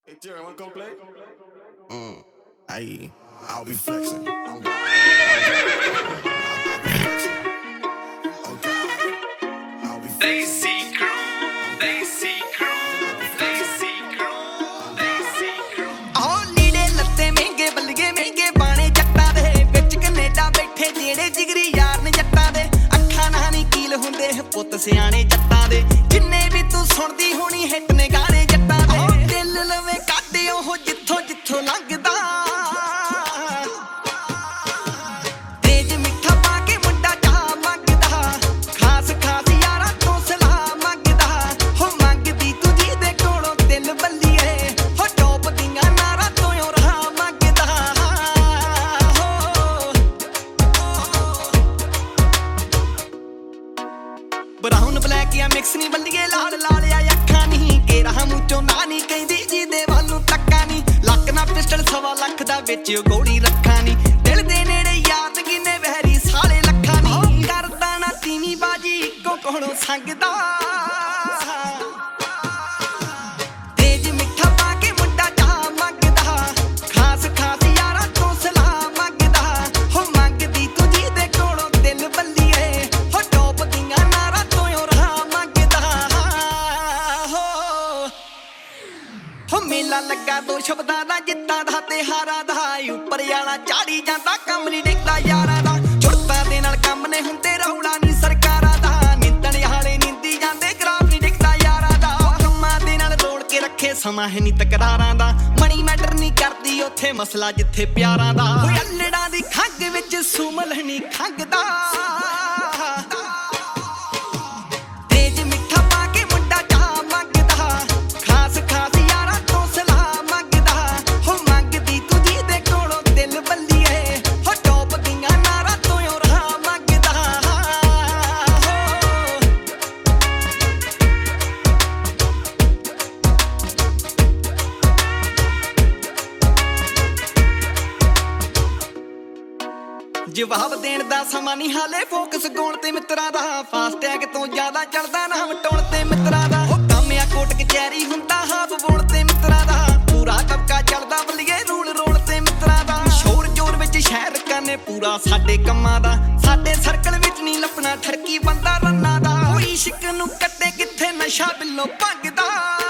Hey, Jerry, wanna come play? I'll be flexing. Oh, God. I'll be flexing. Oh, God. I'll be flexing. ਆਹ ਲੀੜੇ ਲੱਤੇ ਮਹਿੰਗੇ ਬੱਲੀਏ ਮਹਿੰਗੇ ਬਾਣੇ ਜੱਟਾਂ ਦੇ ਵਿੱਚ ਕੈਨੇਡਾ ਬੈਠੇ ਜਿਹੜੇ ਜਿਗਰੀ ਯਾਰ ਨੇ ਜੱਟਾਂ ਦੇ ਅੱਖਾਂ ਨਾਲ ਨਹੀਂ ਕੀਲ ਹੁੰਦੇ ਪੁੱਤ ਸਿਆਣੇ ਜੱਟਾਂ ਦੇ ਜਿੰਨੇ ਵੀ ਤੂੰ ਸੁਣਦੀ ਹੋਣੀ ਹਿੱਟ ਨੇ ਗਾਣੇ ਜੱਟਾਂ ਦੇ ਦਿਲ ਲਵੇ ਕੱਢ ਉਹ ਜਿੱਥੋਂ ਜਿੱਥੋਂ ਲੰਘਦਾ ਤੇਜ ਮਿੱਠਾ ਪਾ ਕੇ ਮੁੰਡਾ ਚਾਹ ਮੰਗਦਾ ਖਾਸ ਖਾਸ ਯਾਰਾਂ ਤੋਂ ਸਲਾਹ ਮੰਗਦਾ ਹੋ ਮੰਗਦੀ ਤੂੰ ਜਿਹਦੇ ਕੋਲੋਂ ਦਿਲ ਬੱਲੀਏ ਹੋ ਟੋਪ ਦੀਆਂ ਨਾਰਾਂ ਤੋਂ ਉਹ ਰਾਹ ਮੰਗਦਾ ਬਰਾਊਨ ਬਲੈਕ ਜਾਂ ਮਿਕਸ ਨਹੀਂ ਬੱਲੀਏ ਲਾਲ ਲਾਲ ਆ ਅੱਖਾਂ ਨਹੀਂ ਕੇਰਾ ਮੂੰਹ ਚੋਂ ਨਾ ਨਹੀਂ ਕਹਿੰਦੀ ਜਿਹਦੇ ਵੱਲ ਨੂੰ ਤੱਕਾ ਨਹੀਂ ਲੱਕ ਨਾ ਪਿਸਟਲ 1.25 ਲੱਖ ਦਾ ਵਿੱਚ ਗੋਲੀ ਰੱਖਾਂ ਨਹੀਂ ਦਿਲ ਦੇ ਨੇੜੇ ਯਾਦ ਗਿਨੇ ਵਹਿਰੀ ਸਾਲੇ ਲੱਖਾਂ ਨਹੀਂ ਕਰਦਾ ਨਾ ਤੀਵੀਂ ਬਾਜੀ ਇੱਕੋ ਕੋਲੋਂ ਸੰਗਦਾ ਤੇਜ ਮਿੱਠਾ ਪਾ ਕੇ ਮੁੰਡਾ ਚਾਹ ਮੰਗਦਾ ਖਾਸ ਖਾਸ ਯਾਰਾਂ ਤੋਂ ਸਲਾਹ ਮੰਗਦਾ ਹੋ ਮੰਗਦੀ ਤੂੰ ਜਿਹਦੇ ਕੋਲੋਂ ਦਿਲ ਬੱਲੀਏ ਹੋ ਟੋਪ ਦੀਆਂ ਨਾਰਾਂ ਤੋਂ ਉਹ ਰਾਹ ਮੰਗਦਾ ਹੋ ਮੇਲਾ ਲੱਗਾ ਦੋ ਸ਼ਬਦਾਂ ਦਾ ਜਿੱਤਾਂ ਦਾ ਤੇ ਹਾਰਾਂ ਦਾ ਉੱਪਰ ਵਾਲਾ ਚਾੜੀ ਜਾਂਦਾ ਕੰਮ ਨਹੀਂ ਡਿੱਗਦਾ ਯਾਰਾਂ ਦਾ ਛੁੱਟਾਂ ਦੇ ਨਾਲ ਕੰਮ ਨੇ ਹੁੰਦੇ ਰੌਲਾ ਨਹੀਂ ਸਰਕਾਰਾਂ ਦਾ ਨਿੰਦਣ ਵਾਲੇ ਨਿੰਦੀ ਜਾਂਦੇ ਗਰਾਫ ਨਹੀਂ ਡਿੱਗਦਾ ਯਾਰਾਂ ਦਾ ਕੰਮਾਂ ਦੇ ਨਾਲ ਰੋੜ ਕੇ ਰੱਖੇ ਸਮਾਂ ਹੈ ਨਹੀਂ ਤਕਰਾਰਾਂ ਦਾ ਮਣੀ ਮੈਟਰ ਨਹੀਂ ਕਰਦੀ ਉੱਥੇ ਮਸਲਾ ਜਿੱਥੇ ਪਿਆਰਾਂ ਦਾ ਓਏ ਅੱਲੜਾਂ ਦੀ ਖੰਗ ਵਿੱਚ ਸੁਮਲ ਨਹੀਂ ਖੰਗਦਾ ਤੇਜ ਮਿੱਠਾ ਪਾ ਕੇ ਮੁੰਡਾ ਚਾਹ ਮੰਗਦਾ ਖਾਸ ਖਾਸ ਯਾਰਾਂ ਤੋਂ ਸਲਾਹ ਮੰਗਦਾ ਹੋ ਮੰਗਦੀ ਤੂੰ ਜਿਹਦੇ ਕੋਲੋਂ ਦਿਲ ਬੱਲੀਏ ਹੋ ਟੋਪ ਦੀਆਂ ਨਾਰਾਂ ਤੋਂ ਉਹ ਰਾਹ ਮੰਗਦਾ ਜਵਾਬ ਦੇਣ ਦਾ ਸਮਾਂ ਨਹੀਂ ਹਾਲੇ ਫੋਕਸ ਗੋਣ ਤੇ ਮਿੱਤਰਾਂ ਦਾ ਫਾਸਟ ਟੈਗ ਤੋਂ ਜ਼ਿਆਦਾ ਚੜਦਾ ਨਾ ਵਟਾਉਣ ਤੇ ਮਿੱਤਰਾਂ ਦਾ ਉਹ ਕੰਮ ਆ ਕੋਟ ਕਚਹਿਰੀ ਹੁੰਦਾ ਹਾਫ ਬੋਲ ਤੇ ਮਿੱਤਰਾਂ ਦਾ ਪੂਰਾ ਦਬਕਾ ਚੱਲਦਾ ਬੱਲੀਏ ਰੂਲ ਰੋਲ ਤੇ ਮਿੱਤਰਾਂ ਦਾ ਸ਼ੋਰ ਜੋਰ ਵਿੱਚ ਸ਼ਹਿਰ ਕਰਨੇ ਪੂਰਾ ਸਾਡੇ ਕੰਮਾਂ ਦਾ ਸਾਡੇ ਸਰਕਲ ਵਿੱਚ ਨਹੀਂ ਲੱਪਣਾ ਠਰਕੀ ਬੰਦਾ ਰੰਨਾ ਦਾ ਕੋਈ ਇਸ਼ਕ ਨੂੰ ਕੱਟੇ ਕਿੱਥੇ ਨਸ਼ਾ ਬਿੱਲੋ ਭੰਗਦਾ